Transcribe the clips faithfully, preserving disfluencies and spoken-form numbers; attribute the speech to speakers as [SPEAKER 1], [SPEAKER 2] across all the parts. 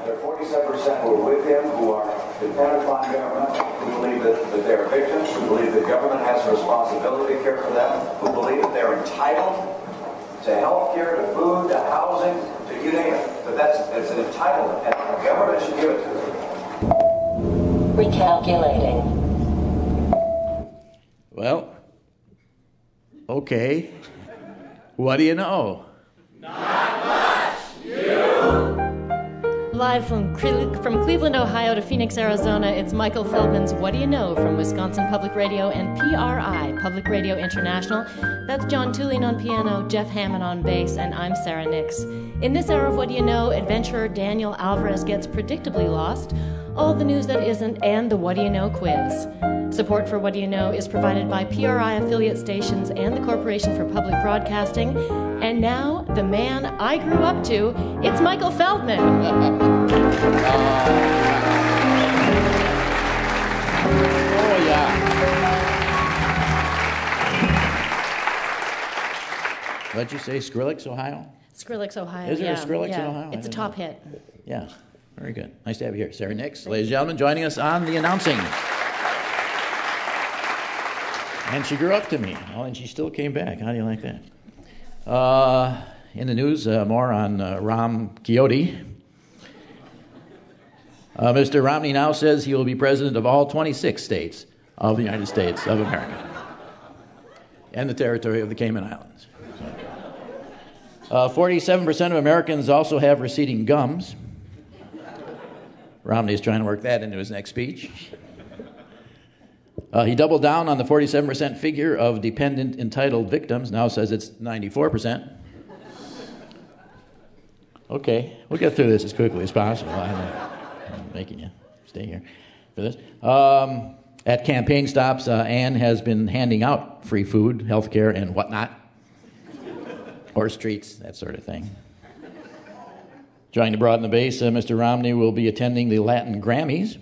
[SPEAKER 1] There are forty-seven percent who are with him, who are dependent upon government, who believe that, that they're victims, who believe that government has a responsibility to care for them, who believe that they're entitled to health care, to food, to housing, to you name it. But that's it's an entitlement, and the government should give it to them.
[SPEAKER 2] Recalculating.
[SPEAKER 3] Well, okay. What do you know?
[SPEAKER 4] Not much. You?
[SPEAKER 5] Live from, from Cleveland, Ohio to Phoenix, Arizona, it's Michael Feldman's What Do You Know from Wisconsin Public Radio and P R I, Public Radio International. That's John Tulin on piano, Jeff Hammond on bass, and I'm Sarah Nix. In this hour of What Do You Know, adventurer Daniel Alvarez gets predictably lost, all the news that isn't, and the What Do You Know quiz. Support for What Do You Know is provided by P R I affiliate stations and the Corporation for Public Broadcasting. And now, the man I grew up to, it's Michael Feldman.
[SPEAKER 3] Oh, yeah. What'd you say, Skrillex, Ohio?
[SPEAKER 5] Skrillex, Ohio.
[SPEAKER 3] Is there
[SPEAKER 5] yeah,
[SPEAKER 3] a Skrillex
[SPEAKER 5] yeah.
[SPEAKER 3] in Ohio?
[SPEAKER 5] It's a top
[SPEAKER 3] know.
[SPEAKER 5] hit.
[SPEAKER 3] Yeah, very good. Nice to have you here. Sarah Nix, ladies and gentlemen, joining us on the announcing. And she grew up to me. Oh, and she still came back. How do you like that? Uh, in the news, uh, more on uh, Ram Quixote. Uh, Mister Romney now says he will be president of all twenty-six states of the United States of America and the territory of the Cayman Islands. Uh, forty-seven percent of Americans also have receding gums. Romney is trying to work that into his next speech. Uh, he doubled down on the forty-seven percent figure of dependent entitled victims, now says it's ninety-four percent. Okay, we'll get through this as quickly as possible. I'm, I'm making you stay here for this. Um, at campaign stops, uh, Ann has been handing out free food, health care, and whatnot. Horse treats, that sort of thing. Trying to broaden the base, uh, Mister Romney will be attending the Latin Grammys.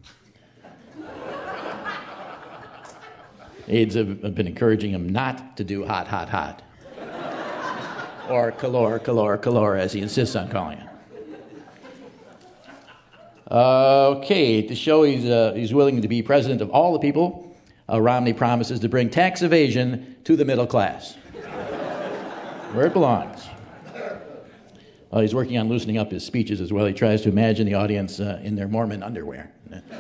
[SPEAKER 3] Aides have, have been encouraging him not to do hot, hot, hot. Or calor, calor, calor, as he insists on calling it. Uh, okay, to show he's, uh, he's willing to be president of all the people, uh, Romney promises to bring tax evasion to the middle class, where it belongs. Uh, he's working on loosening up his speeches as well. He tries to imagine the audience uh, in their Mormon underwear,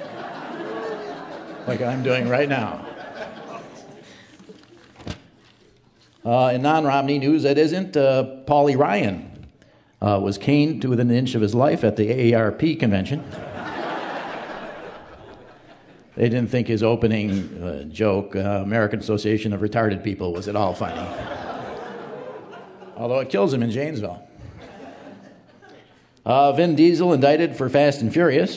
[SPEAKER 3] like I'm doing right now. Uh, in non-Romney news, that isn't, uh, Paulie Ryan uh, was caned to within an inch of his life at the A A R P convention. They didn't think his opening uh, joke, uh, American Association of Retarded People, was at all funny. Although it kills him in Janesville. Uh, Vin Diesel indicted for Fast and Furious.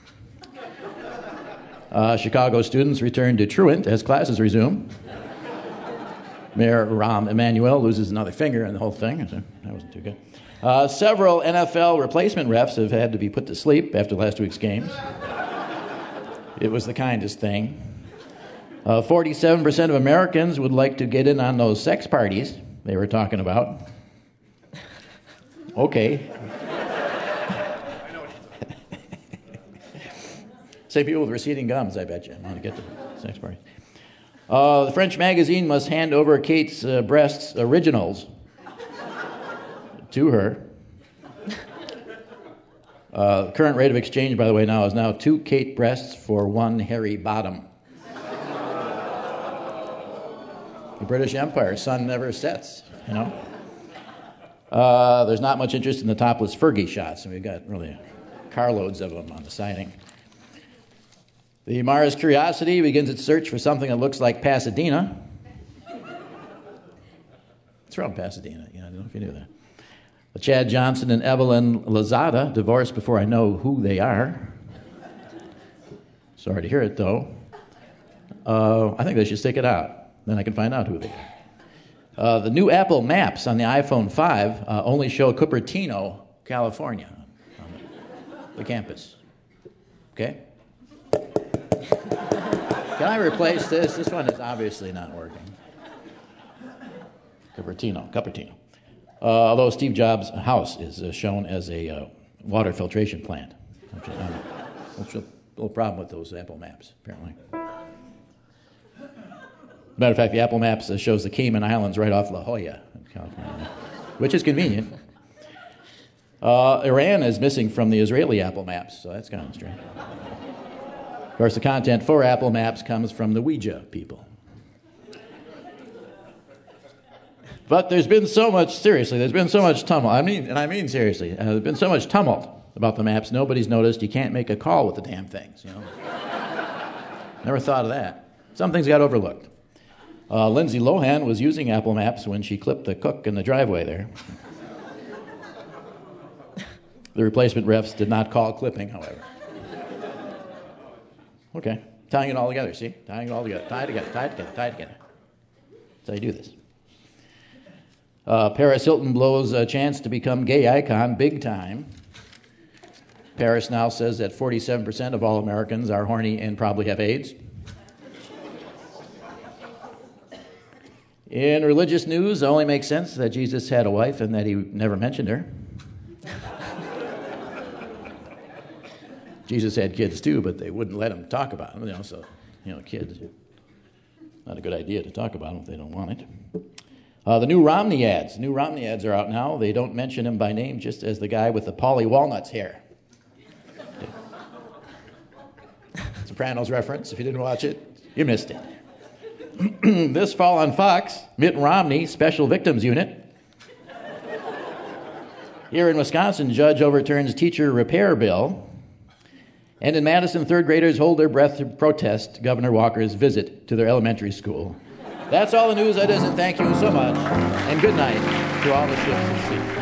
[SPEAKER 3] Uh, Chicago students return to truant as classes resume. Mayor Rahm Emanuel loses another finger in the whole thing. So that wasn't too good. Uh, several N F L replacement refs have had to be put to sleep after last week's games. It was the kindest thing. Uh, forty-seven percent of Americans would like to get in on those sex parties they were talking about. Okay. Same people with receding gums, I bet you. I want to get to sex parties. Uh, the French magazine must hand over Kate's uh, breasts originals to her. Uh, the current rate of exchange, by the way, now is now two Kate breasts for one hairy bottom. The British Empire, sun never sets, you know. Uh, there's not much interest in the topless Fergie shots, and we've got really carloads of them on the siding. The Mars Curiosity begins its search for something that looks like Pasadena. It's from Pasadena, you know, I don't know if you knew that. Chad Johnson and Evelyn Lozada divorced before I know who they are. Sorry to hear it, though. Uh, I think they should stick it out. Then I can find out who they are. Uh, the new Apple Maps on the iPhone five uh, only show Cupertino, California, on the, the campus. Okay? Can I replace this? This one is obviously not working. Cupertino, Cupertino. Uh, although Steve Jobs' house is uh, shown as a uh, water filtration plant. Which is, um, which is a little problem with those Apple Maps, apparently. Matter of fact, the Apple Maps uh, shows the Cayman Islands right off La Jolla, in California, which is convenient. Uh, Iran is missing from the Israeli Apple Maps, so that's kind of strange. Of course, the content for Apple Maps comes from the Ouija people. But there's been so much, seriously, there's been so much tumult. I mean, and I mean seriously, uh, there's been so much tumult about the maps, nobody's noticed you can't make a call with the damn things, you know. Never thought of that. Some things got overlooked. Uh, Lindsay Lohan was using Apple Maps when she clipped the cook in the driveway there. The replacement refs did not call clipping, however. Okay, tying it all together, see? Tying it all together, tie it together, tie it together, tie it together. That's how you do this. Uh, Paris Hilton blows a chance to become gay icon big time. Paris now says that forty-seven percent of all Americans are horny and probably have AIDS. In religious news, it only makes sense that Jesus had a wife and that he never mentioned her. Jesus had kids too, but they wouldn't let him talk about them. You know, so, you know, kids, not a good idea to talk about them if they don't want it. Uh, the new Romney ads. New Romney ads are out now. They don't mention him by name, just as the guy with the Polly Walnuts hair. Sopranos reference. If you didn't watch it, you missed it. This fall on Fox, Mitt Romney, Special Victims Unit. Here in Wisconsin, judge overturns teacher repair bill. And in Madison, third graders hold their breath to protest Governor Walker's visit to their elementary school. That's all the news that is, and thank you so much. And good night to all the ships at sea.